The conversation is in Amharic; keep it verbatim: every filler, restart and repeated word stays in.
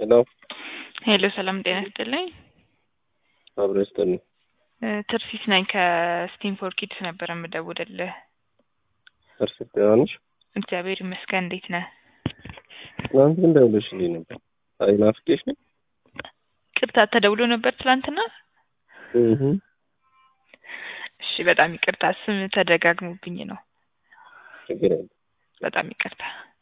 ሄሎ ሄሎ ሰላም ጤና ይስጥልኝ። አብረስተን ትርሲስ ነኝ ከስቲም ፎር ኪድስ ነበር የምደውልልህ። ትርሲስ ደህናነሽ? እግዚአብሔር ይመስገን። እንዴት ነህ? ትናንት ግን ደውለሽልኝ ነበር። አይ ናፍቄሽ ነው? ቅርታ ተደውሎ ነበር ትላንትና? እህ እሺ በጣም ይቅርታ፣ ስም ተደጋግሞብኝ ነው። ችግር የለም። በጣም ይቅርታ።